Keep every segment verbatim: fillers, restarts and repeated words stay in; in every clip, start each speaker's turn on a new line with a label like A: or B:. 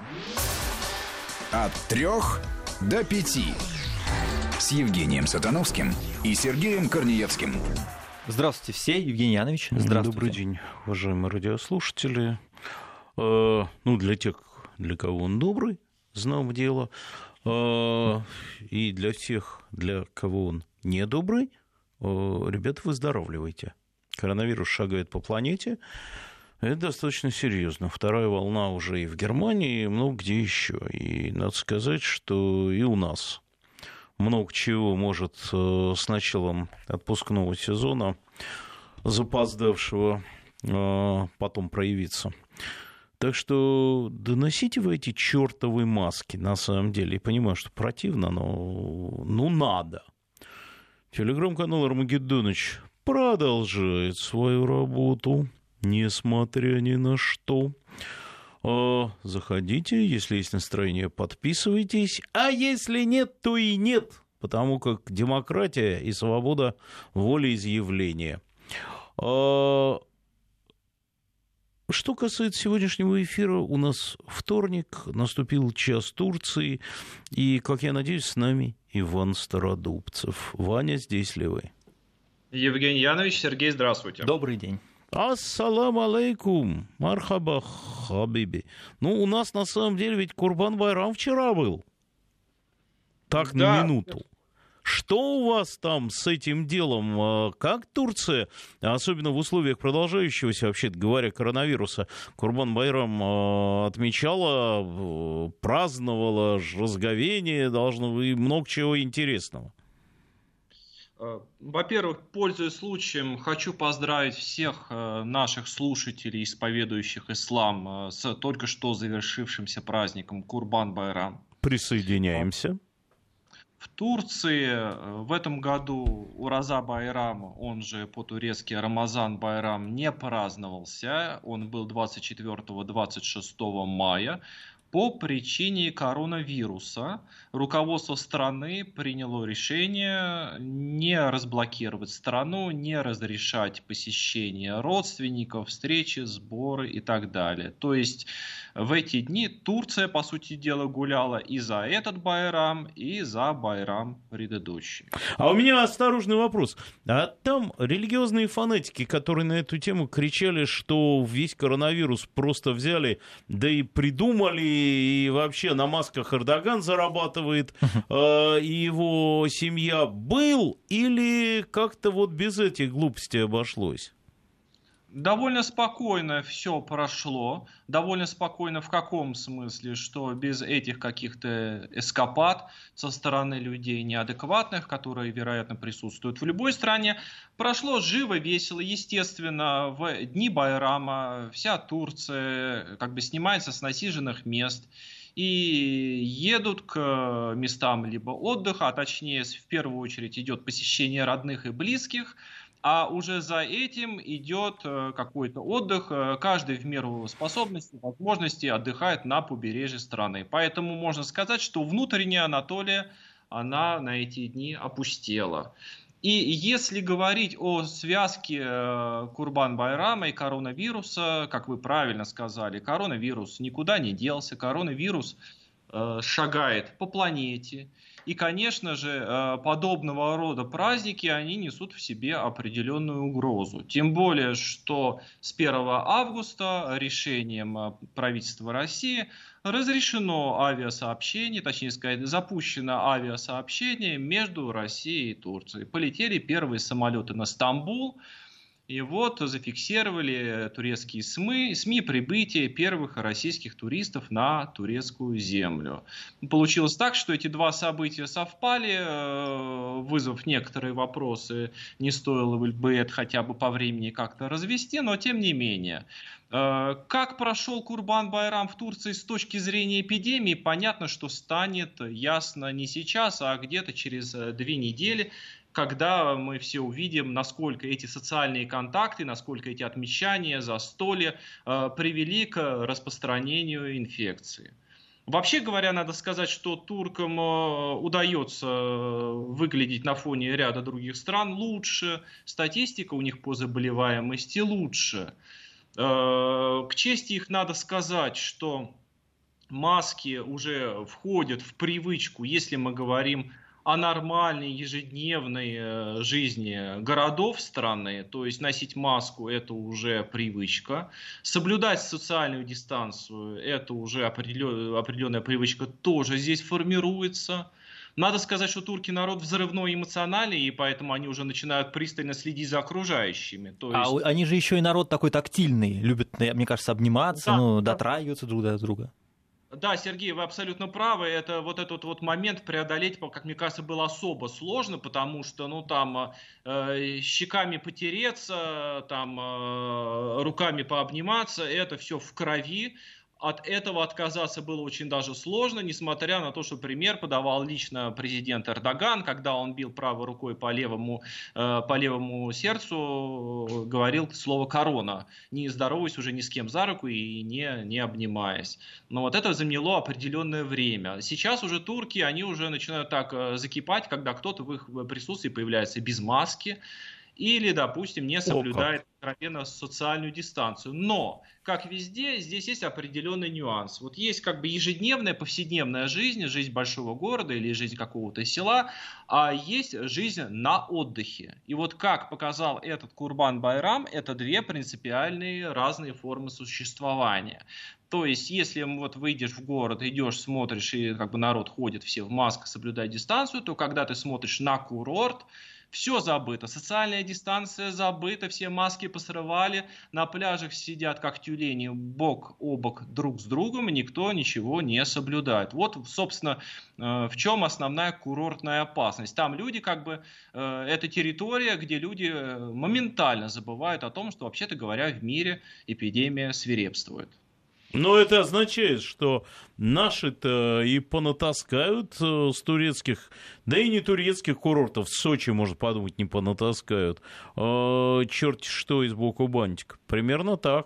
A: От трех до пяти. С Евгением Сатановским и Сергеем Корнеевским.
B: Здравствуйте все, Евгений Янович. Здравствуйте.
C: Добрый день, уважаемые радиослушатели. Э, ну, для тех, для кого он добрый, знам дело, э, и для тех, для кого он недобрый, э, ребята, выздоравливайте. Коронавирус шагает по планете. Это достаточно серьезно. Вторая волна уже и в Германии, и много где еще. И надо сказать, что и у нас много чего может с началом отпускного сезона, запоздавшего, потом проявиться. Так что доносите вы эти чертовы маски, на самом деле. Я понимаю, что противно, но ну надо. Телеграм-канал Армагеддоныч продолжает свою работу, несмотря ни на что. Заходите, если есть настроение, подписывайтесь, а если нет, то и нет, потому как демократия и свобода волеизъявления. Что касается сегодняшнего эфира, у нас вторник, наступил час Турции, и, как я надеюсь, с нами Иван Стародубцев. Ваня, здесь ли вы?
D: Евгений Янович, Сергей, здравствуйте.
B: Добрый день.
C: Ассаламу алейкум, мархаба, хабиби. Ну, у нас, на самом деле, ведь Курбан-байрам вчера был. Так,
D: да.
C: На минуту. Что у вас там с этим делом? Как Турция, особенно в условиях продолжающегося, вообще-то говоря, коронавируса, Курбан-байрам отмечала, праздновала, разговение, должно быть много чего интересного?
D: Во-первых, пользуясь случаем, хочу поздравить всех наших слушателей, исповедующих ислам, с только что завершившимся праздником Курбан-байрам.
C: Присоединяемся.
D: В Турции в этом году Ураза-байрам, он же по-турецки Рамазан-байрам, не праздновался. Он был двадцать четвёртого — двадцать шестого мая. По причине коронавируса руководство страны приняло решение не разблокировать страну, не разрешать посещение родственников, встречи, сборы и так далее. То есть в эти дни Турция, по сути дела, гуляла и за этот байрам, и за байрам предыдущий.
C: А у меня осторожный вопрос. А там религиозные фанатики, которые на эту тему кричали, что весь коронавирус просто взяли, да и придумали, и вообще на масках Эрдоган зарабатывает, э, и его семья, был или как-то вот без этих глупостей обошлось?
D: Довольно спокойно все прошло. Довольно спокойно в каком смысле? Что без этих каких-то эскапад со стороны людей неадекватных, которые, вероятно, присутствуют в любой стране, прошло живо, весело. Естественно, в дни байрама вся Турция как бы снимается с насиженных мест и едут к местам либо отдыха, а точнее в первую очередь идет посещение родных и близких. А уже за этим идет какой-то отдых. Каждый в меру способностей, возможностей отдыхает на побережье страны. Поэтому можно сказать, что внутренняя Анатолия, она на эти дни опустела. И если говорить о связке Курбан-байрама и коронавируса, как вы правильно сказали, коронавирус никуда не делся, коронавирус шагает по планете. И, конечно же, подобного рода праздники, они несут в себе определенную угрозу. Тем более, что с первого августа решением правительства России разрешено авиасообщение, точнее сказать, запущено авиасообщение между Россией и Турцией. Полетели первые самолеты на Стамбул. И вот зафиксировали турецкие СМИ, СМИ прибытие первых российских туристов на турецкую землю. Получилось так, что эти два события совпали, вызвав некоторые вопросы, не стоило бы это хотя бы по времени как-то развести, но тем не менее. Как прошел Курбан-байрам в Турции с точки зрения эпидемии, понятно, что станет ясно не сейчас, а где-то через две недели, когда мы все увидим, насколько эти социальные контакты, насколько эти отмечания, застолья э, привели к распространению инфекции. Вообще говоря, надо сказать, что туркам э, удается выглядеть на фоне ряда других стран лучше, статистика у них по заболеваемости лучше. Э, к чести их надо сказать, что маски уже входят в привычку, если мы говорим о нормальной ежедневной жизни городов страны, то есть носить маску – это уже привычка, соблюдать социальную дистанцию – это уже определенная привычка, тоже здесь формируется. Надо сказать, что турки народ взрывной и эмоциональный, и поэтому они уже начинают пристально следить за окружающими. То есть...
B: А они же еще и народ такой тактильный, любят, мне кажется, обниматься, да, ну, да. дотрагиваться друг до друга.
D: Да, Сергей, вы абсолютно правы. Это вот этот вот момент преодолеть, как мне кажется, было особо сложно, потому что, ну, там э, щеками потереться, там э, руками пообниматься, это все в крови. От этого отказаться было очень даже сложно, несмотря на то, что пример подавал лично президент Эрдоган, когда он бил правой рукой по левому, э, по левому сердцу, говорил слово «корона», не здороваясь уже ни с кем за руку и не, не обнимаясь. Но вот это заняло определенное время. Сейчас уже турки, они уже начинают так закипать, когда кто-то в их присутствии появляется без маски, или, допустим, не соблюдает откровенно социальную дистанцию. Но, как везде, здесь есть определенный нюанс. Вот есть как бы ежедневная, повседневная жизнь, жизнь большого города или жизнь какого-то села, а есть жизнь на отдыхе. И вот как показал этот Курбан-Байрам, это две принципиальные разные формы существования. То есть, если вот выйдешь в город, идешь, смотришь, и как бы народ ходит, все в масках, соблюдая дистанцию, то когда ты смотришь на курорт, все забыто, социальная дистанция забыта, все маски посрывали, на пляжах сидят как тюлени бок о бок друг с другом, и никто ничего не соблюдает. Вот, собственно, в чем основная курортная опасность. Там люди, как бы, это территория, где люди моментально забывают о том, что, вообще-то говоря, в мире эпидемия свирепствует.
C: Но это означает, что наши-то и понатаскают с турецких, да и не турецких курортов, в Сочи, может подумать, не понатаскают. Э, черти что из боку бантик. Примерно так.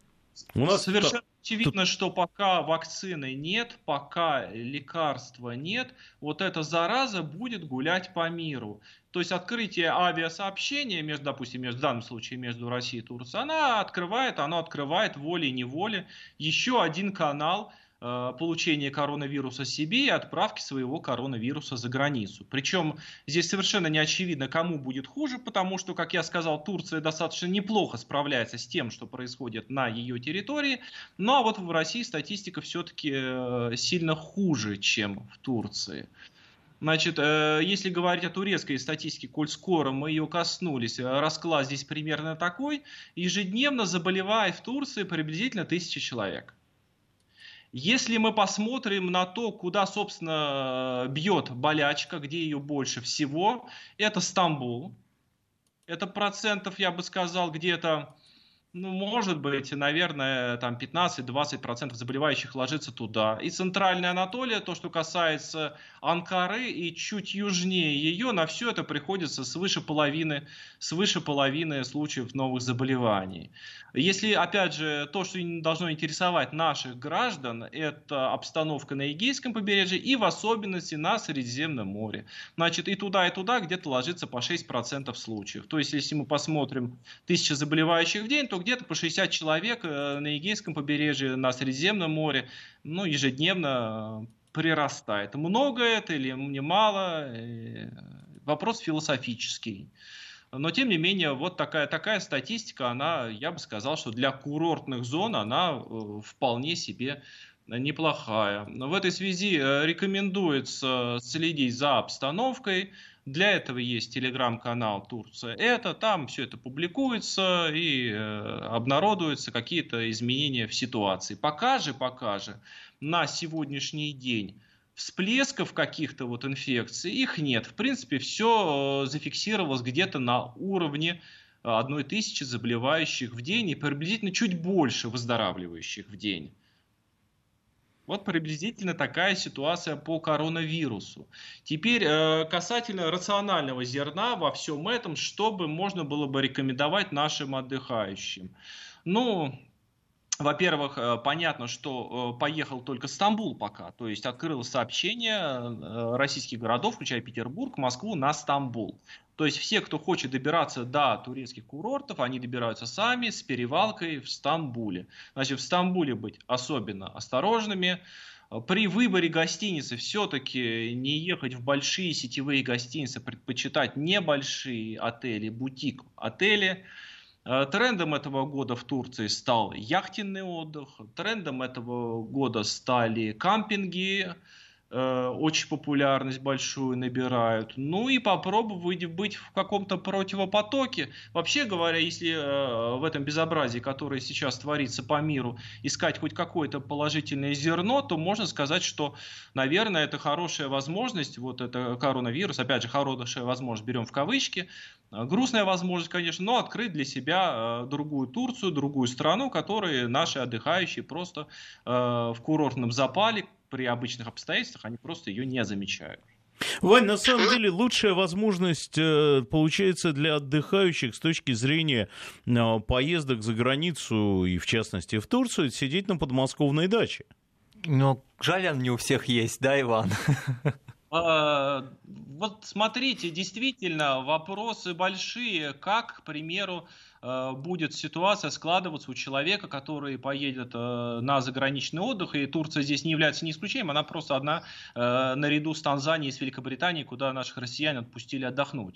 C: У нас
D: совершенно та... очевидно, что пока вакцины нет, пока лекарства нет, вот эта зараза будет гулять по миру. То есть открытие авиасообщения, между, допустим, между, в данном случае между Россией и Турцией, она открывает, оно открывает волей-неволей еще один канал э, получения коронавируса себе и отправки своего коронавируса за границу. Причем здесь совершенно не очевидно, кому будет хуже, потому что, как я сказал, Турция достаточно неплохо справляется с тем, что происходит на ее территории. Ну а вот в России статистика все-таки э, сильно хуже, чем в Турции. Значит, если говорить о турецкой статистике, коль скоро мы ее коснулись, расклад здесь примерно такой. Ежедневно заболевает в Турции приблизительно тысяча человек. Если мы посмотрим на то, куда, собственно, бьет болячка, где ее больше всего, это Стамбул. Это процентов, я бы сказал, где-то... Ну, может быть, наверное, там пятнадцать-двадцать процентов заболевающих ложится туда. И Центральная Анатолия, то, что касается Анкары и чуть южнее ее, на все это приходится свыше половины, свыше половины случаев новых заболеваний. Если, опять же, то, что должно интересовать наших граждан, это обстановка на Эгейском побережье и в особенности на Средиземном море. Значит, и туда, и туда где-то ложится по шесть процентов случаев. То есть, если мы посмотрим тысячу заболевающих в день, то где-то по шестьдесят человек на Эгейском побережье, на Средиземном море, ну, ежедневно прирастает. Много это или немало? Вопрос философический. Но, тем не менее, вот такая, такая статистика, она, я бы сказал, что для курортных зон она вполне себе неплохая. В этой связи рекомендуется следить за обстановкой. Для этого есть телеграм-канал Турция. Это там все это публикуется и обнародуются какие-то изменения в ситуации. Пока же, пока же на сегодняшний день всплесков каких-то вот инфекций их нет. В принципе, все зафиксировалось где-то на уровне одной тысячи заболевающих в день и приблизительно чуть больше выздоравливающих в день. Вот приблизительно такая ситуация по коронавирусу. Теперь касательно рационального зерна во всем этом, что бы можно было бы рекомендовать нашим отдыхающим. Ну, во-первых, понятно, что поехал только Стамбул пока. То есть открылось сообщение российских городов, включая Петербург, Москву, на Стамбул. То есть все, кто хочет добираться до турецких курортов, они добираются сами с перевалкой в Стамбуле. Значит, в Стамбуле быть особенно осторожными. при выборе гостиницы все-таки не ехать в большие сетевые гостиницы, предпочитать небольшие отели, бутик-отели. Трендом этого года в Турции стал яхтенный отдых, трендом этого года стали кампинги, очень популярность большую набирают. Ну и попробовать быть в каком-то противопотоке. Вообще говоря, если в этом безобразии, которое сейчас творится по миру, искать хоть какое-то положительное зерно, то можно сказать, что, наверное, это хорошая возможность, вот это коронавирус, опять же, хорошая возможность, берем в кавычки, грустная возможность, конечно, но открыть для себя другую Турцию, другую страну, которые наши отдыхающие просто в курортном запале, при обычных обстоятельствах они просто ее не замечают.
C: Вань, на самом деле лучшая возможность получается для отдыхающих с точки зрения поездок за границу и в частности в Турцию, это сидеть на подмосковной даче.
B: Но жаль, она не у всех есть, да, Иван?
D: Вот смотрите, действительно, вопросы большие, как, к примеру, будет ситуация складываться у человека, который поедет на заграничный отдых, и Турция здесь не является не исключением, она просто одна наряду с Танзанией и с Великобританией, куда наших россиян отпустили отдохнуть.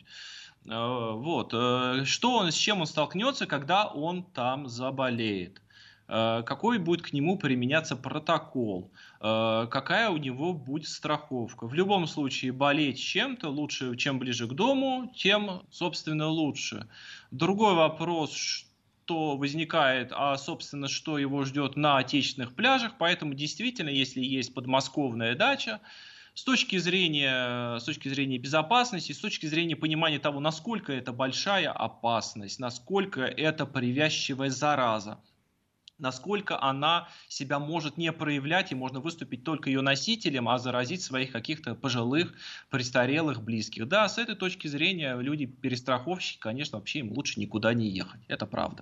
D: Вот. Что он, с чем он столкнется, когда он там заболеет? Какой будет к нему применяться протокол, какая у него будет страховка. В любом случае болеть чем-то лучше, чем ближе к дому, тем, собственно, лучше. Другой вопрос, что возникает, а, собственно, что его ждет на отечественных пляжах, поэтому действительно, если есть подмосковная дача, с точки зрения, с точки зрения безопасности, с точки зрения понимания того, насколько это большая опасность, насколько это привязчивая зараза, насколько она себя может не проявлять, и можно выступить только ее носителем, а заразить своих каких-то пожилых, престарелых, близких. Да, с этой точки зрения люди-перестраховщики, конечно, вообще им лучше никуда не ехать. Это правда.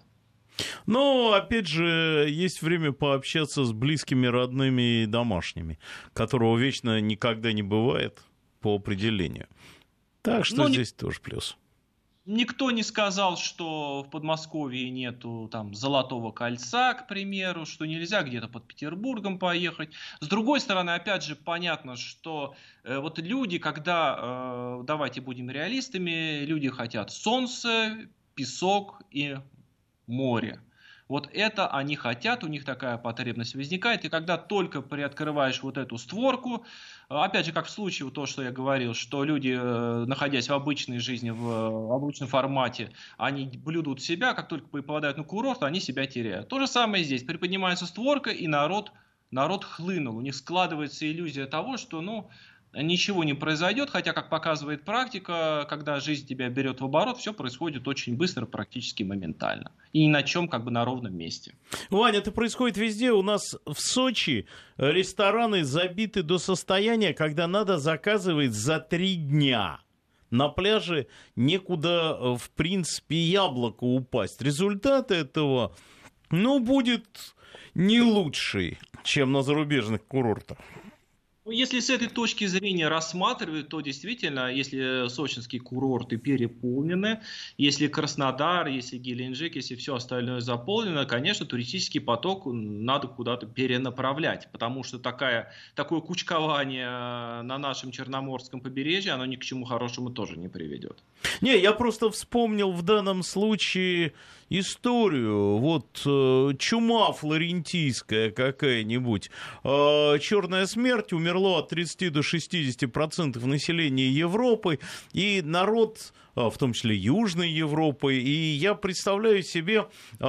C: Но, опять же, есть время пообщаться с близкими, родными и домашними, которого вечно никогда не бывает по определению. Так что ну, здесь не... тоже плюс.
D: Никто не сказал, что в Подмосковье нету там Золотого кольца, к примеру, что нельзя где-то под Петербургом поехать. С другой стороны, опять же, понятно, что э, вот люди, когда, э, давайте будем реалистами, люди хотят солнце, песок и море. Вот это они хотят, у них такая потребность возникает, и когда только приоткрываешь вот эту створку, опять же, как в случае то, что я говорил, что люди, находясь в обычной жизни, в обычном формате, они блюдут себя, как только попадают на курорт, они себя теряют. То же самое здесь, приподнимается створка, и народ, народ хлынул, у них складывается иллюзия того, что, ну, ничего не произойдет, хотя, как показывает практика, когда жизнь тебя берет в оборот, все происходит очень быстро, практически моментально. И ни на чем, как бы на ровном месте.
C: Ваня, это происходит везде. У нас в Сочи рестораны забиты до состояния, когда надо заказывать за три дня. На пляже некуда, в принципе, яблоко упасть. Результат этого, ну, будет не лучший, чем на зарубежных курортах.
D: Если с этой точки зрения рассматривать, то действительно, если сочинские курорты переполнены, если Краснодар, если Геленджик, если все остальное заполнено, конечно, туристический поток надо куда-то перенаправлять, потому что такая, такое кучкование на нашем Черноморском побережье, оно ни к чему хорошему тоже не приведет.
C: Не, я просто вспомнил в данном случае историю. Вот э, чума флорентийская какая-нибудь, э, черная смерть, умерло от тридцати до шестидесяти процентов населения Европы, и народ, э, в том числе Южной Европы, и я представляю себе,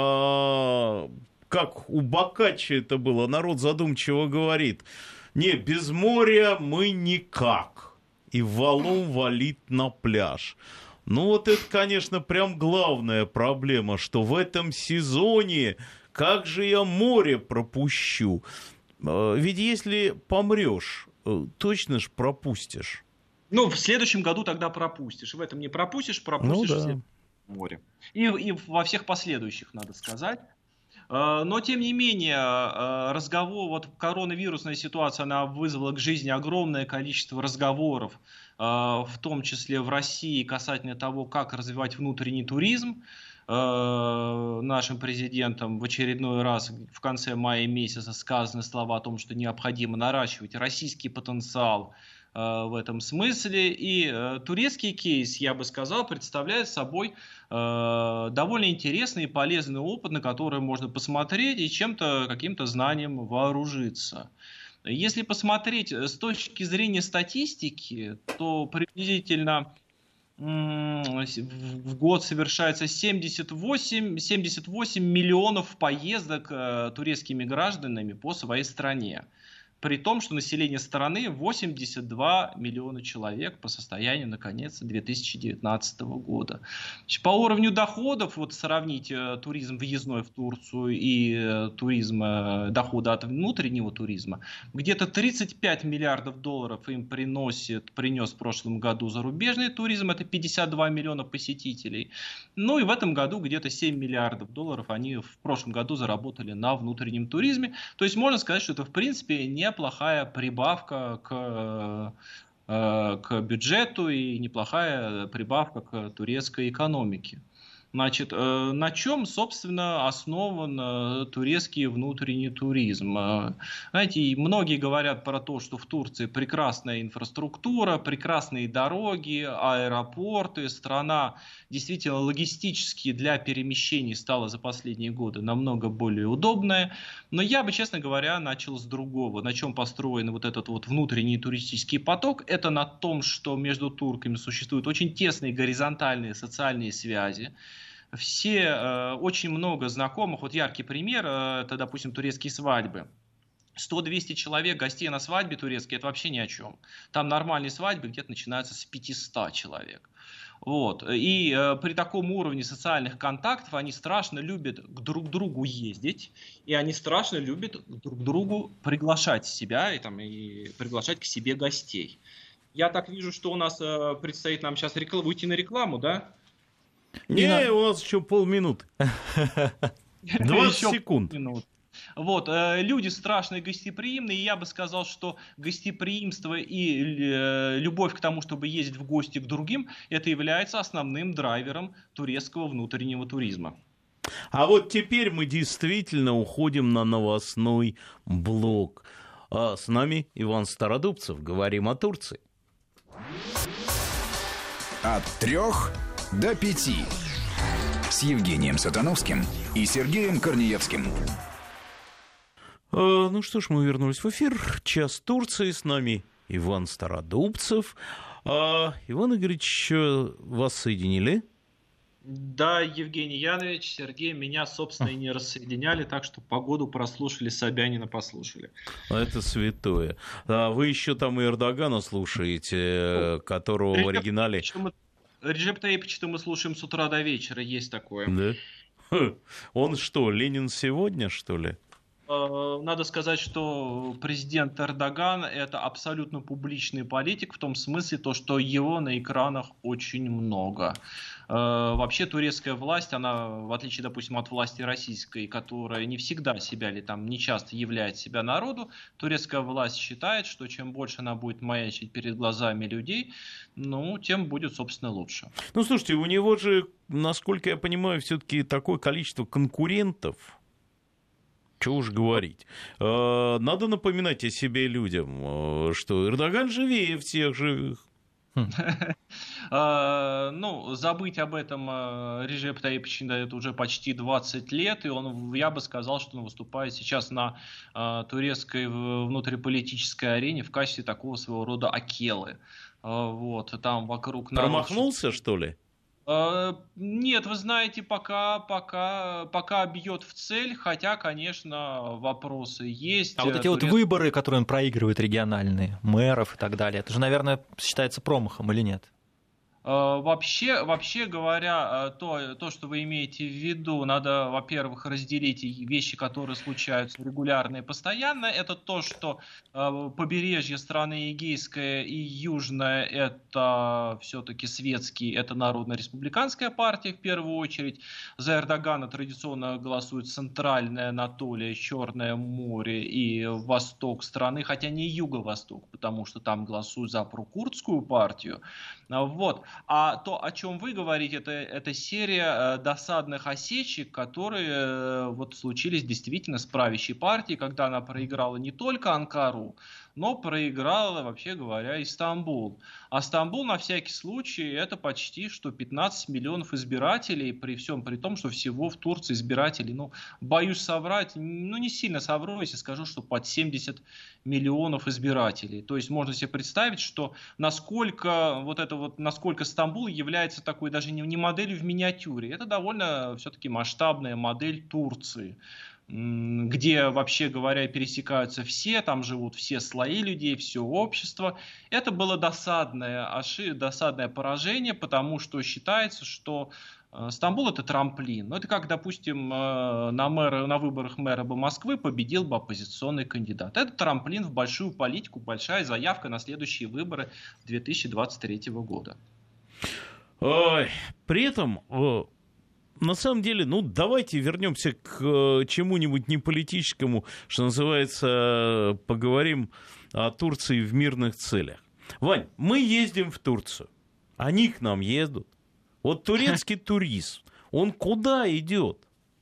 C: э, как у Боккаччо это было, народ задумчиво говорит: не, без моря мы никак, и валом валит на пляж. Ну вот это, конечно, прям главная проблема, что в этом сезоне как же я море пропущу? Ведь если помрешь, точно ж пропустишь.
D: Ну, в следующем году тогда пропустишь. В этом не пропустишь, пропустишь ну, да. в море. И, и во всех последующих, надо сказать. Но, тем не менее, разговор, вот коронавирусная ситуация, она вызвала к жизни огромное количество разговоров, в том числе в России, касательно того, как развивать внутренний туризм. э, нашим президентом в очередной раз в конце мая месяца сказаны слова о том, что необходимо наращивать российский потенциал э, в этом смысле. И э, турецкий кейс, я бы сказал, представляет собой э, довольно интересный и полезный опыт, на который можно посмотреть и чем-то, каким-то знанием вооружиться. Если посмотреть с точки зрения статистики, то приблизительно в год совершается семьдесят восемь, семьдесят восемь миллионов поездок турецкими гражданами по своей стране. При том, что население страны восемьдесят два миллиона человек по состоянию на конец две тысячи девятнадцатого года. По уровню доходов, вот сравнить э, туризм въездной в Турцию и э, туризм, э, дохода от внутреннего туризма, где-то тридцать пять миллиардов долларов им приносит, принес в прошлом году зарубежный туризм, это пятьдесят два миллиона посетителей. Ну и в этом году где-то семь миллиардов долларов они в прошлом году заработали на внутреннем туризме. То есть можно сказать, что это в принципе не неплохая прибавка к, к бюджету и неплохая прибавка к турецкой экономике. Значит, на чем, собственно, основан турецкий внутренний туризм? Знаете, многие говорят про то, что в Турции прекрасная инфраструктура, прекрасные дороги, аэропорты, страна действительно логистически для перемещений стала за последние годы намного более удобная. Но я бы, честно говоря, начал с другого. На чем построен вот этот вот внутренний туристический поток? Это на том, что между турками существуют очень тесные горизонтальные социальные связи. Все, э, очень много знакомых, вот яркий пример, э, это, допустим, турецкие свадьбы. сто-двести человек гостей на свадьбе турецкой, это вообще ни о чем. Там нормальные свадьбы где-то начинаются с пятисот человек. Вот. И э, при таком уровне социальных контактов они страшно любят к друг другу ездить, и они страшно любят друг другу приглашать себя и, там, и приглашать к себе гостей. Я так вижу, что у нас э, предстоит нам сейчас рекл... уйти на рекламу, да?
C: Не,
D: на...
C: у нас еще полминуты. двадцать секунд.
D: Вот, э, люди страшно гостеприимные, и я бы сказал, что гостеприимство и э, любовь к тому, чтобы ездить в гости к другим, это является основным драйвером турецкого внутреннего туризма.
C: А вот теперь мы действительно уходим на новостной блок. А с нами Иван Стародубцев. Говорим о Турции.
A: От трех до пяти. С Евгением Сатановским и Сергеем Корнеевским.
C: А, ну что ж, мы вернулись в эфир. Час Турции. С нами Иван Стародубцев. А, Иван Игоревич, вас соединили?
D: Да, Евгений Янович, Сергей, меня, собственно, и не рассоединяли, так что погоду прослушали, Собянина послушали.
C: Это святое. А вы еще там и Эрдогана слушаете, которого Реджеп, в оригинале...
D: Реджеп Таипича мы слушаем с утра до вечера, есть такое.
C: Да? Он что, Ленин сегодня, что ли?
D: Надо сказать, что президент Эрдоган – это абсолютно публичный политик, в том смысле, то, что его на экранах очень много. Вообще турецкая власть, она, в отличие, допустим, от власти российской, которая не всегда себя или там не часто являет себя народу, турецкая власть считает, что чем больше она будет маячить перед глазами людей, ну, тем будет, собственно, лучше.
C: Ну, слушайте, у него же, насколько я понимаю, все-таки такое количество конкурентов. Чего уж говорить. Надо напоминать о себе людям, что Эрдоган живее всех живых.
D: Ну, забыть об этом Реджеп Таипич не дает уже почти двадцать лет, и он, я бы сказал, что он выступает сейчас на турецкой внутриполитической арене в качестве такого своего рода Акелы. Вот, там вокруг...
C: Промахнулся, что ли?
D: Нет, вы знаете, пока, пока, пока бьет в цель, хотя, конечно, вопросы есть.
B: А вот эти
D: Турец...
B: вот выборы, которые он проигрывает, региональные, мэров и так далее, это же, наверное, считается промахом или нет?
D: Вообще, вообще говоря, то, то, что вы имеете в виду, надо, во-первых, разделить вещи, которые случаются регулярно и постоянно. Это то, что побережье страны Эгейское и Южное – это все-таки светские, это Народно-республиканская партия в первую очередь. За Эрдогана традиционно голосует Центральная Анатолия, Черное море и восток страны, хотя не юго-восток, потому что там голосуют за прокурдскую партию. Вот. А то, о чем вы говорите, это, это серия досадных осечек, которые вот случились действительно с правящей партией, когда она проиграла не только Анкару, но проиграла, вообще говоря, и Стамбул. А Стамбул, на всякий случай, это почти что пятнадцать миллионов избирателей, при всем при том, что всего в Турции избирателей, ну, боюсь соврать, ну, не сильно совру, если скажу, что под семьдесят миллионов избирателей. То есть можно себе представить, что насколько вот это вот, насколько Стамбул является такой даже не, не моделью в миниатюре, это довольно все-таки масштабная модель Турции, где, вообще говоря, пересекаются все, там живут все слои людей, все общество. Это было досадное, ошиб... досадное поражение, потому что считается, что Стамбул — это трамплин. Ну, это как, допустим, на, мэра, на выборах мэра бы Москвы победил бы оппозиционный кандидат. Это трамплин в большую политику, большая заявка на следующие выборы две тысячи двадцать третьего года.
C: Ой, при этом... На самом деле, ну, давайте вернемся к чему-нибудь неполитическому, что называется, поговорим о Турции в мирных целях. Вань, мы ездим в Турцию, они к нам едут. Вот турецкий турист, он куда идет?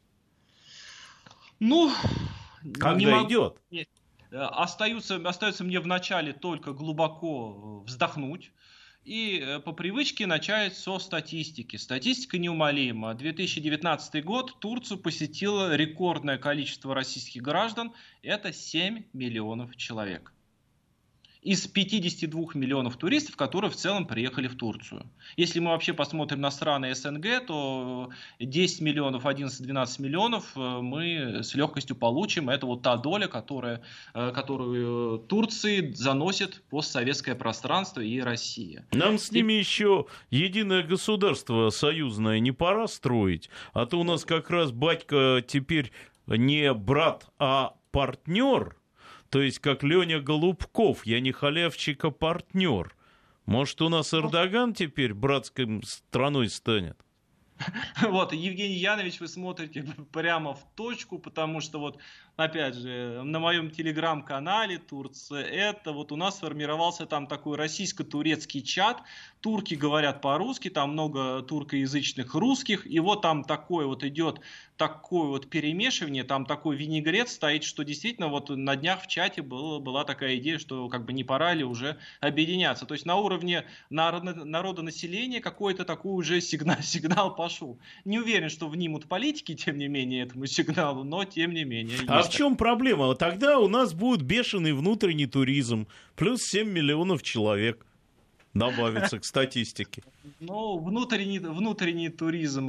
D: Ну,
C: когда идет?
D: Остаются, остается мне вначале только глубоко вздохнуть. И по привычке начать со статистики. Статистика неумолима. две тысячи девятнадцатый год Турцию посетило рекордное количество российских граждан. Это семь миллионов человек. Из пятидесяти двух миллионов туристов, которые в целом приехали в Турцию. Если мы вообще посмотрим на страны СНГ, то десять миллионов, одиннадцать-двенадцать миллионов мы с легкостью получим. Это вот та доля, которая, которую Турции заносит постсоветское пространство и Россия.
C: Нам с ними и... еще единое государство союзное не пора строить, а то у нас как раз батька теперь не брат, а партнер. То есть, как Леня Голубков, я не халявчик, а партнер. Может, у нас Эрдоган теперь братской страной станет?
D: Вот, Евгений Янович, вы смотрите прямо в точку, потому что вот, опять же, на моем телеграм-канале Турция, это вот у нас сформировался там такой российско-турецкий чат, турки говорят по-русски, там много туркоязычных русских, и вот там такое вот идет, такое вот перемешивание, там такой винегрет стоит, что действительно вот на днях в чате было, была такая идея, что как бы не пора ли уже объединяться. То есть на уровне народонаселения какой-то такой уже сигнал, сигнал пошел. Не уверен, что внимут политики, тем не менее, этому сигналу, но тем не менее.
C: А в чем проблема? Тогда у нас будет бешеный внутренний туризм, плюс семь миллионов человек добавится к статистике.
D: Ну, внутренний, внутренний туризм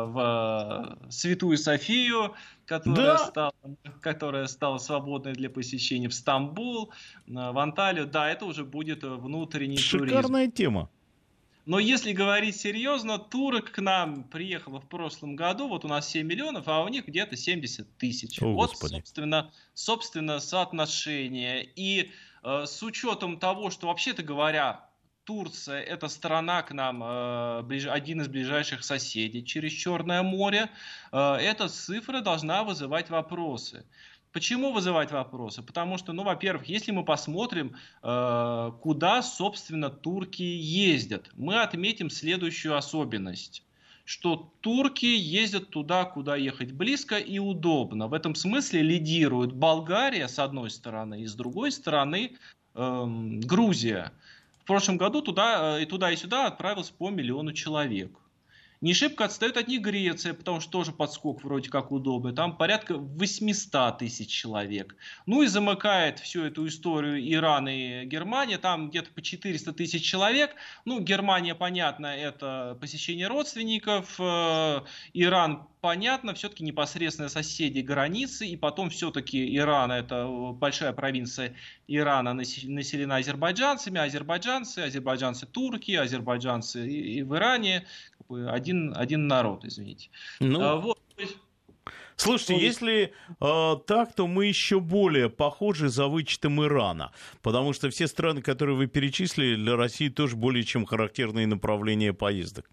D: в Святую Софию, которая, да. стала, которая стала свободной для посещения, в Стамбул, в Анталию, да, это уже будет внутренний
C: Шикарная
D: туризм.
C: Шикарная тема.
D: Но если говорить серьезно, турок к нам приехало в прошлом году, вот у нас семь миллионов, а у них где-то семьдесят тысяч.
C: О,
D: вот,
C: Господи.
D: собственно, собственно, соотношение. И э, с учетом того, что, вообще-то говоря, Турция — это страна к нам, э, ближ... один из ближайших соседей через Черное море, э, эта цифра должна вызывать вопросы. Почему вызывать вопросы? Потому что, ну, во-первых, если мы посмотрим, э, куда, собственно, турки ездят, мы отметим следующую особенность, что турки ездят туда, куда ехать близко и удобно. В этом смысле лидирует Болгария, с одной стороны, и с другой стороны э, Грузия. В прошлом году туда и туда и сюда отправилось по миллиону человек. Не шибко отстает от них Греция, потому что тоже подскок вроде как удобный. Там порядка восемьсот тысяч человек. Ну и замыкает всю эту историю Иран и Германия. Там где-то по четыреста тысяч человек. Ну, Германия, понятно, это посещение родственников. Иран, понятно, все-таки непосредственно соседи границы. И потом все-таки Иран, это большая провинция Ирана, населена азербайджанцами. Азербайджанцы, азербайджанцы турки, азербайджанцы и в Иране. Один, один народ, извините.
C: Ну,
D: а, вот.
C: Слушайте,
D: Он...
C: если э, так, то мы еще более похожи за вычетом Ирана, потому что все страны, которые вы перечислили, для России тоже более чем характерные направления поездок.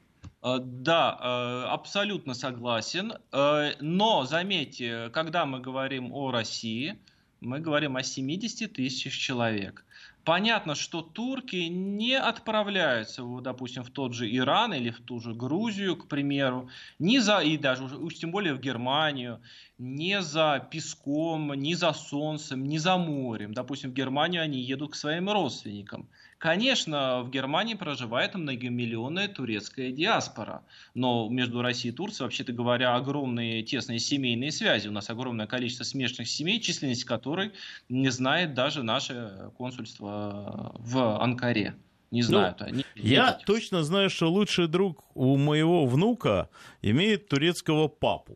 D: Да, абсолютно согласен, но заметьте, когда мы говорим о России, мы говорим о семидесяти тысячах человек. Понятно, что турки не отправляются, допустим, в тот же Иран или в ту же Грузию, к примеру, ни за, и даже уж тем более в Германию, не за песком, ни за солнцем, ни за морем. Допустим, в Германию они едут к своим родственникам. Конечно, в Германии проживает многомиллионная турецкая диаспора, но между Россией и Турцией, вообще-то говоря, огромные тесные семейные связи. У нас огромное количество смешанных семей, численность которой не знает даже наше консульство в Анкаре. Не знают.
C: Ну,
D: они
C: я
D: едут.
C: точно знаю, что лучший друг у моего внука имеет турецкого папу.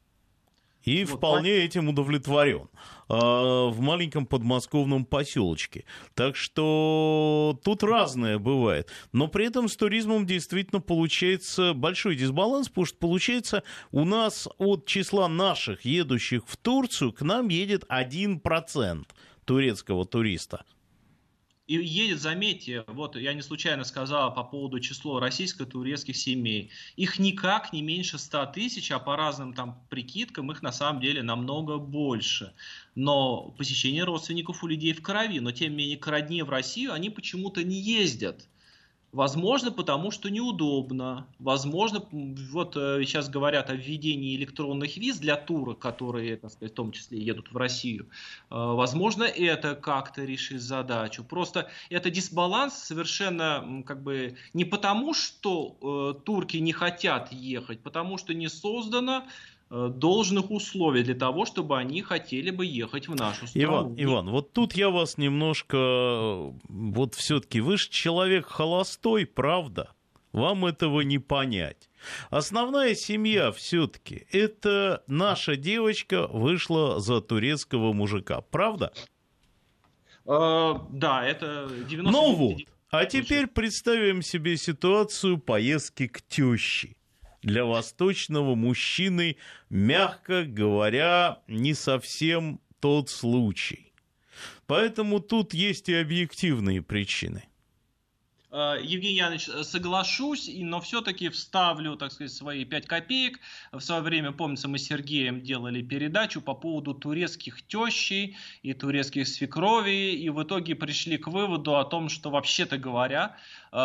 C: И
D: Вот,
C: вполне пап... этим удовлетворен. А, в маленьком подмосковном поселочке. Так что тут разное бывает. Но при этом с туризмом действительно получается большой дисбаланс, потому что получается у нас от числа наших едущих в Турцию к нам едет один процент турецкого туриста.
D: И едет, заметьте, вот я не случайно сказал по поводу числа российско-турецких семей. Их никак не меньше ста тысяч, а по разным там прикидкам их на самом деле намного больше. Но посещение родственников у людей в крови. Но тем не менее к родне в Россию они почему-то не ездят. Возможно, потому что неудобно. Возможно, вот сейчас говорят о введении электронных виз для турок, которые, так сказать, в том числе едут в Россию. Возможно, это как-то решит задачу. Просто это дисбаланс совершенно как бы не потому, что э, турки не хотят ехать, потому что не создано должных условий для того, чтобы они хотели бы ехать в нашу страну.
C: Иван, Иван, вот тут я вас немножко, вот все-таки вы же человек холостой, правда? Вам этого не понять. Основная семья все-таки это наша девочка вышла за турецкого мужика, правда?
D: Э, да, это девяносто.
C: Ну вот, а теперь представим себе ситуацию поездки к теще. Для восточного мужчины, мягко говоря, не совсем тот случай. Поэтому тут есть и объективные причины.
D: Евгений Янович, соглашусь, но все-таки вставлю, так сказать, свои пять копеек. В свое время, помнится, мы с Сергеем делали передачу по поводу турецких тещей и турецких свекровей, и в итоге пришли к выводу о том, что, вообще-то говоря,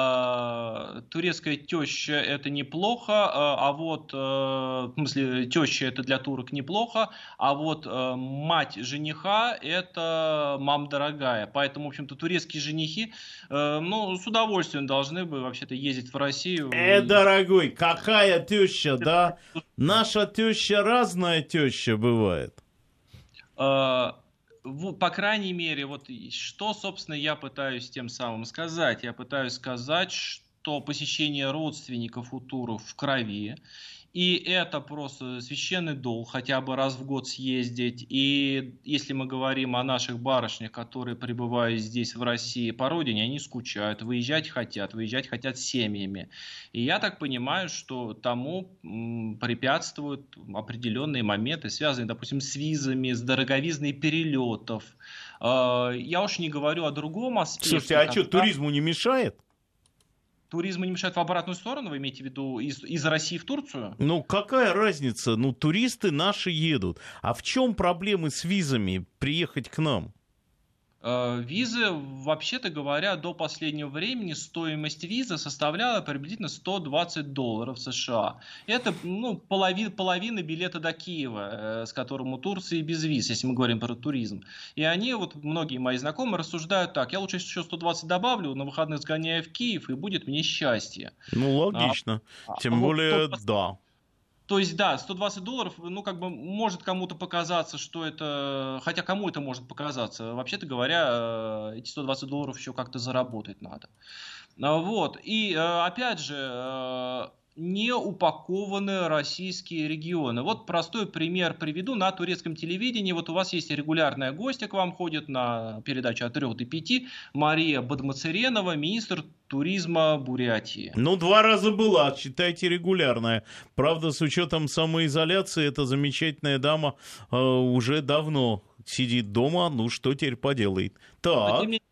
D: турецкая теща это неплохо, а вот, в смысле, теща это для турок неплохо, а вот мать жениха это мама дорогая. Поэтому, в общем-то, турецкие женихи, ну, с удовольствием должны бы вообще-то ездить в Россию.
C: Э, и... дорогой, какая теща, да? Наша теща разная теща бывает.
D: По крайней мере, вот что, собственно, я пытаюсь тем самым сказать. Я пытаюсь сказать, что посещение родственников у турок в крови, и это просто священный долг, хотя бы раз в год съездить. И если мы говорим о наших барышнях, которые пребывают здесь, в России, по родине, они скучают, выезжать хотят, выезжать хотят семьями. И я так понимаю, что тому препятствуют определенные моменты, связанные, допустим, с визами, с дороговизной перелетов. Я уж не говорю о другом аспекте.
C: Слушайте, а
D: когда...
C: что, туризму не мешает?
D: Туризму не мешает в обратную сторону, вы имеете в виду из, из России в Турцию?
C: Ну, какая разница? Ну, туристы наши едут. А в чем проблемы с визами приехать к нам?
D: Визы, вообще-то говоря, до последнего времени стоимость визы составляла приблизительно сто двадцать долларов США. Это ну, половина, половина билета до Киева, с которым у Турции без виз, если мы говорим про туризм. И они, вот многие мои знакомые, рассуждают так: я лучше еще сто двадцать добавлю, на выходных сгоняю в Киев, и будет мне счастье.
C: Ну, логично. А, Тем а более, вот да.
D: То есть, да, сто двадцать долларов, ну, как бы, может кому-то показаться, что это... Хотя кому это может показаться? Вообще-то говоря, эти сто двадцать долларов еще как-то заработать надо. Вот. И, опять же, не упакованы российские регионы. Вот простой пример приведу на турецком телевидении. Вот у вас есть регулярная гостья, к вам ходит на передачу от трех до пяти, Мария Бадмацеренова, министр туризма Бурятии.
C: Ну, два раза была, считайте, регулярная. Правда, с учетом самоизоляции, эта замечательная дама э, уже давно сидит дома. Ну, что теперь поделает? Так.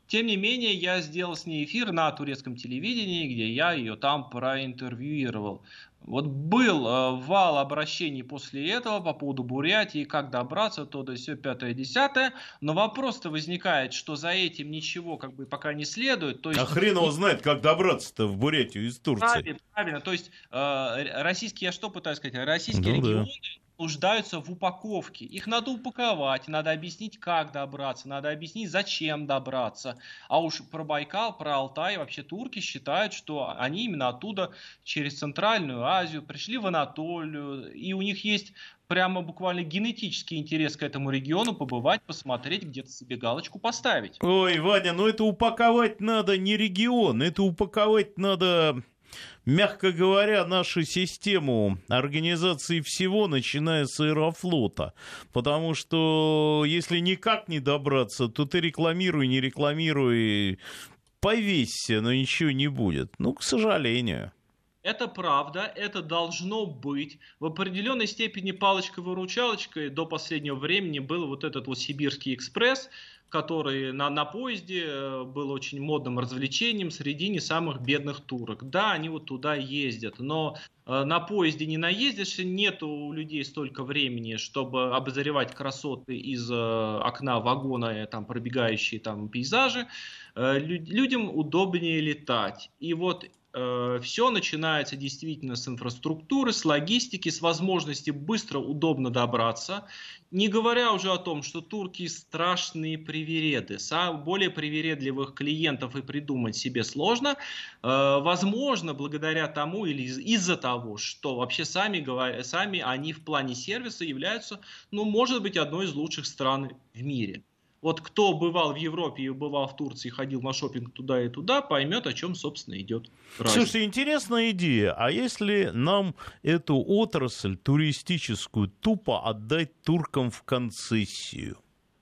D: Тем не менее, я сделал с ней эфир на турецком телевидении, где я ее там проинтервьюировал. Вот был э, вал обращений после этого по поводу Бурятии, как добраться, то да сё, пятое, десятое. Но вопрос-то возникает, что за этим ничего как бы пока не следует. То есть,
C: а хрен его знает, как добраться-то в Бурятию из Турции.
D: Правильно, правильно. То есть э, российские, я что пытаюсь сказать, российские
C: Ну,
D: регионы
C: да.
D: нуждаются в упаковке. Их надо упаковать, надо объяснить, как добраться, надо объяснить, зачем добраться. А уж про Байкал, про Алтай вообще турки считают, что они именно оттуда через Центральную Азию пришли в Анатолию, и у них есть прямо буквально генетический интерес к этому региону побывать, посмотреть, где-то себе галочку поставить.
C: Ой, Ваня, ну это упаковать надо не регион, это упаковать надо, мягко говоря, нашу систему организации всего, начиная с Аэрофлота. Потому что если никак не добраться, то ты рекламируй, не рекламируй, повесься, но ничего не будет. Ну, к сожалению.
D: Это правда, это должно быть. В определенной степени палочкой-выручалочкой до последнего времени был вот этот вот Сибирский экспресс, который на, на поезде был очень модным развлечением среди не самых бедных турок. Да, они вот туда ездят, но э, на поезде не наездишься, нет у людей столько времени, чтобы обозревать красоты из э, окна вагона, там пробегающие там пейзажи. Э, лю- людям удобнее летать. И вот все начинается действительно с инфраструктуры, с логистики, с возможности быстро, удобно добраться. Не говоря уже о том, что турки страшные привереды. Более привередливых клиентов и придумать себе сложно. Возможно, благодаря тому или из-за того, что вообще сами, сами они в плане сервиса являются, ну, может быть, одной из лучших стран в мире. Вот кто бывал в Европе и бывал в Турции, ходил на шопинг туда и туда, поймет, о чем, собственно, идет разница.
C: Слушайте, интересная идея. А если нам эту отрасль туристическую тупо отдать туркам в концессию?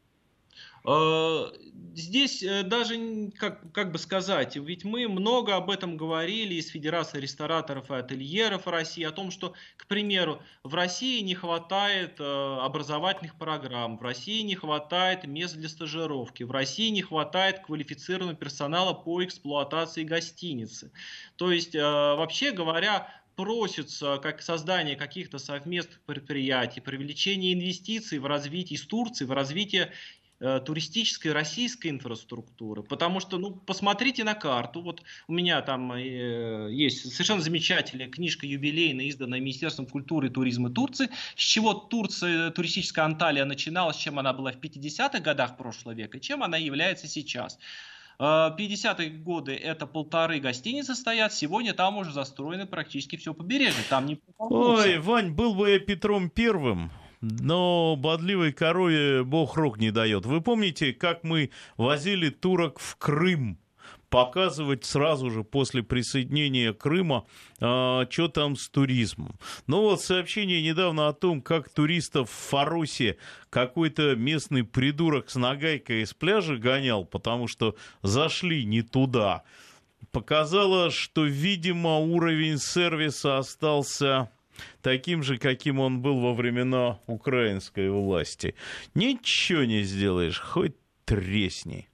D: Здесь даже, как, как бы сказать, ведь мы много об этом говорили из Федерации рестораторов и ательеров России, о том, что, к примеру, в России не хватает образовательных программ, в России не хватает мест для стажировки, в России не хватает квалифицированного персонала по эксплуатации гостиницы. То есть, вообще говоря, просится как создание каких-то совместных предприятий, привлечение инвестиций в развитие из Турции, в развитие туристической российской инфраструктуры, потому что, ну, посмотрите на карту, вот у меня там э, есть совершенно замечательная книжка юбилейная, изданная Министерством культуры и туризма Турции, с чего Турция, туристическая Анталия начиналась, чем она была в пятидесятых годах прошлого века, и чем она является сейчас. пятидесятые годы это полторы гостиницы стоят, сегодня там уже застроено практически все побережье, там не
C: попадутся. Ой, Вань, был бы я Петром Первым, но бодливой корове бог рог не дает. Вы помните, как мы возили турок в Крым? Показывать сразу же после присоединения Крыма, а, что там с туризмом. Ну вот сообщение недавно о том, как туристов в Фаросе какой-то местный придурок с нагайкой из пляжа гонял, потому что зашли не туда. Показало, что, видимо, уровень сервиса остался таким же, каким он был во времена украинской власти. Ничего не сделаешь, хоть тресни.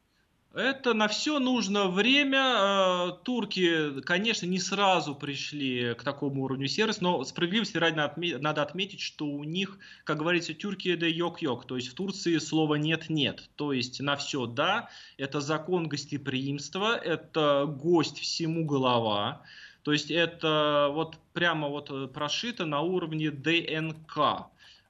D: Это на все нужно время. Турки, конечно, не сразу пришли к такому уровню сервиса, но справедливости ради надо отметить, что у них, как говорится, тюрки да йок-йок, то есть в Турции слова нет-нет, то есть на все да, это закон гостеприимства, это гость всему голова. То есть это вот прямо вот прошито на уровне ДНК.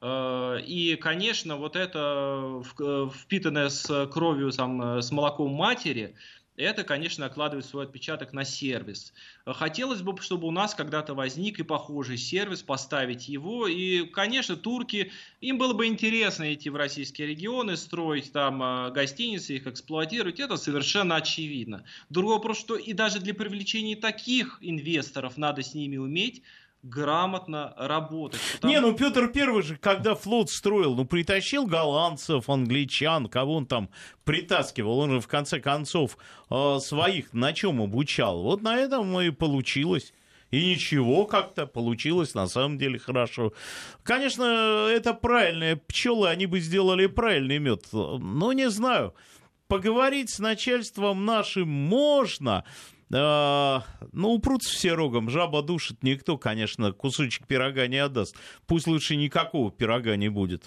D: И, конечно, вот это впитанное с кровью, там, с молоком матери, это, конечно, накладывает свой отпечаток на сервис. Хотелось бы, чтобы у нас когда-то возник и похожий сервис, поставить его. И, конечно, турки, им было бы интересно идти в российские регионы, строить там гостиницы, их эксплуатировать. Это совершенно очевидно. Другой вопрос, что и даже для привлечения таких инвесторов надо с ними уметь грамотно работать. Потому...
C: Не, ну Петр Первый же, когда флот строил, ну притащил голландцев, англичан, кого он там притаскивал, он же в конце концов э, своих на чем обучал. Вот на этом и получилось. И ничего, как-то получилось на самом деле хорошо. Конечно, это правильные пчелы, они бы сделали правильный мед, но не знаю. поговорить с начальством нашим можно. А, ну, упрутся все рогом, жаба душит, никто, конечно, кусочек пирога не отдаст. Пусть лучше никакого пирога не будет.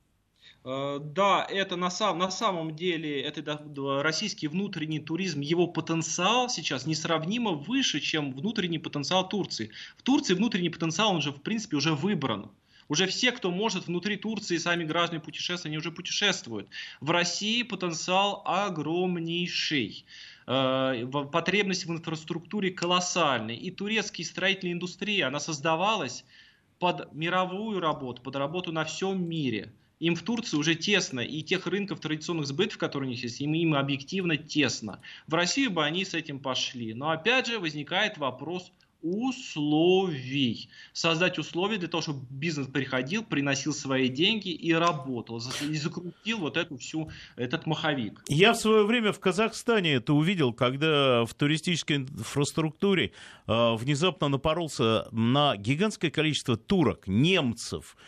D: Да, это на, сам, на самом деле это да, российский внутренний туризм, его потенциал сейчас несравнимо выше, чем внутренний потенциал Турции. В Турции внутренний потенциал, он же в принципе уже выбран. Уже все, кто может внутри Турции, сами граждане путешествуют, они уже путешествуют. В России потенциал огромнейший. Потребность в инфраструктуре колоссальная. И турецкая строительная индустрия, она создавалась под мировую работу, под работу на всем мире. Им в Турции уже тесно, и тех рынков традиционных сбытов, которые у них есть, им, им объективно тесно. В Россию бы они с этим пошли. Но опять же возникает вопрос условий. Создать условия для того, чтобы бизнес приходил, приносил свои деньги и работал. И закрутил вот эту всю, этот маховик.
C: Я в свое время в Казахстане это увидел, когда в туристической инфраструктуре э, внезапно напоролся на гигантское количество турок, немцев,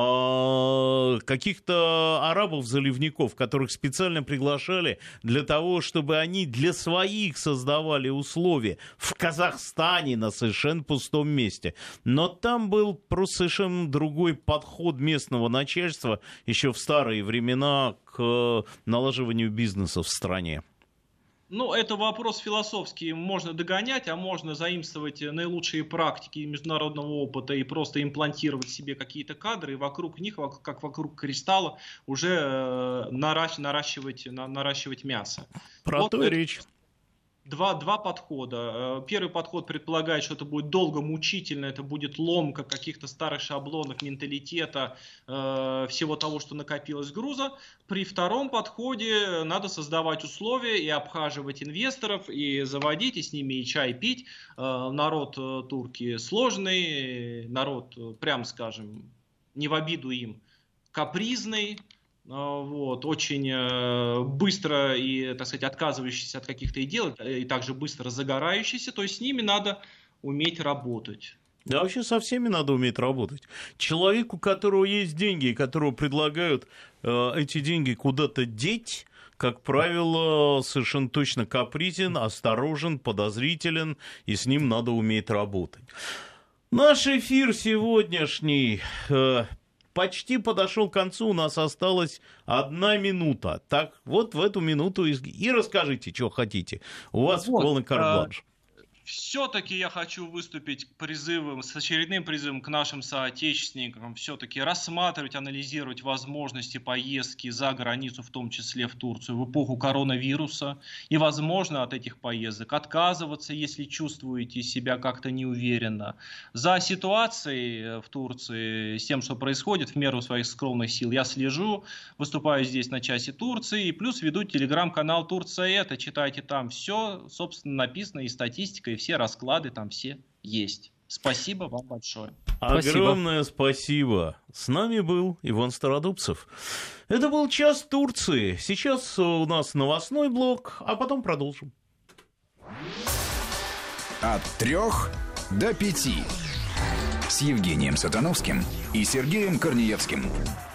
C: э, каких-то арабов-заливников, которых специально приглашали для того, чтобы они для своих создавали условия в Казахстане на совершенно пустом месте. Но там был просто совершенно другой подход местного начальства еще в старые времена к налаживанию бизнеса в стране.
D: Ну, это вопрос философский. Можно догонять, а можно заимствовать наилучшие практики международного опыта и просто имплантировать себе какие-то кадры, и вокруг них, как вокруг кристалла, уже наращивать, наращивать мясо.
C: Про
D: вот
C: то и речь.
D: Два, два подхода. Первый подход предполагает, что это будет долго, мучительно, это будет ломка каких-то старых шаблонов, менталитета, э, всего того, что накопилось груза. При втором подходе надо создавать условия и обхаживать инвесторов, и заводить, и с ними и чай пить. Э, народ э, турки сложный, народ, э, прям скажем, не в обиду им, капризный. Вот, очень быстро и, так сказать, отказывающийся от каких-то идей, и также быстро загорающийся, то есть с ними надо уметь работать.
C: Да, вообще со всеми надо уметь работать. Человеку, у которого есть деньги, и которого предлагают э, эти деньги куда-то деть, как правило, совершенно точно капризен, осторожен, подозрителен, и с ним надо уметь работать. Наш эфир сегодняшний... Э, почти подошел к концу, у нас осталась одна минута. Так, вот в эту минуту и, и расскажите, что хотите. У вас вот, полный карт-бланш.
D: Все-таки я хочу выступить призывом, с очередным призывом к нашим соотечественникам все-таки рассматривать, анализировать возможности поездки за границу, в том числе в Турцию, в эпоху коронавируса. И, возможно, от этих поездок отказываться, если чувствуете себя как-то неуверенно. За ситуацией в Турции, с тем, что происходит, в меру своих скромных сил, я слежу, выступаю здесь на часе Турции, и плюс веду телеграм-канал «Турция это». Читайте там все, собственно, написано, и статистика, и все расклады там все есть. Спасибо вам большое.
C: Огромное спасибо. С нами был Иван Стародубцев. Это был «Час Турции». Сейчас у нас новостной блок, а потом продолжим.
A: От трех до пяти с Евгением Сатановским и Сергеем Корнеевским.